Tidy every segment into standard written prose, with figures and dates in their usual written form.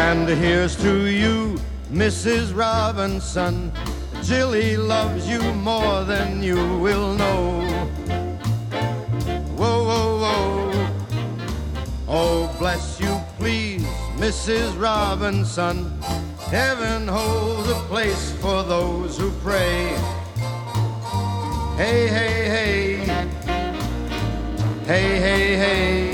And here's to you, Mrs. Robinson. Jilly loves you more than you will know. Whoa, whoa, whoa. Oh, bless you, please, Mrs. Robinson. Heaven holds a place for those who pray. Hey, hey, hey. Hey, hey, hey.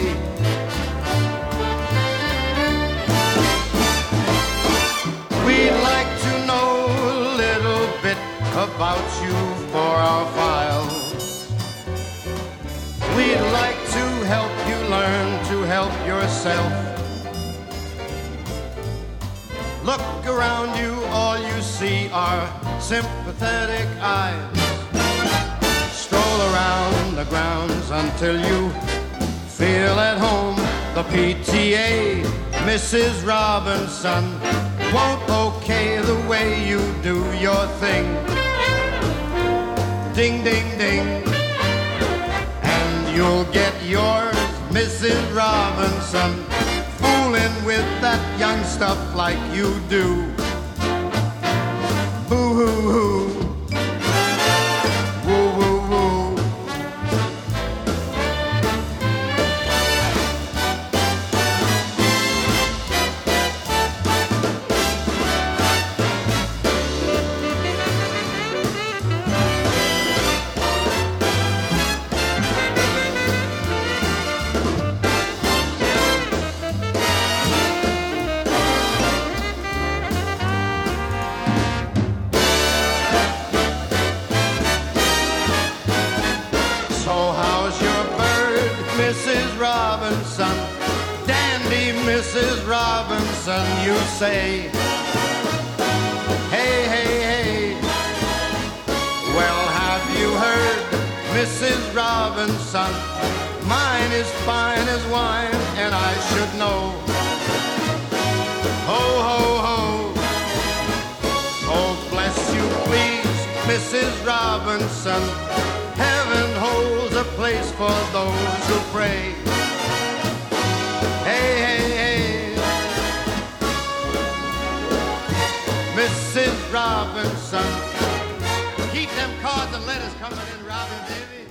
We'd like to know a little bit about you for our files. We'd like to help you learn to help yourself. Look around you, all you see are sympathetic eyes. Stroll around the grounds until you feel at home. The PTA, Mrs. Robinson, won't okay the way you do your thing. Ding, ding, ding. And you'll get yours, Mrs. Robinson, fooling with that young stuff like you do. Boo-hoo-hoo. Woo-woo-woo. Mrs. Robinson, dandy Mrs. Robinson, you say. Hey, hey, hey. Well, have you heard, Mrs. Robinson? Mine is fine as wine, and I should know. Ho, ho, ho. Oh, bless you, please, Mrs. Robinson. Heaven holds a place for those who pray. Hey, hey, hey. Mrs. Robinson, keep them cards and letters coming in, Robin, baby.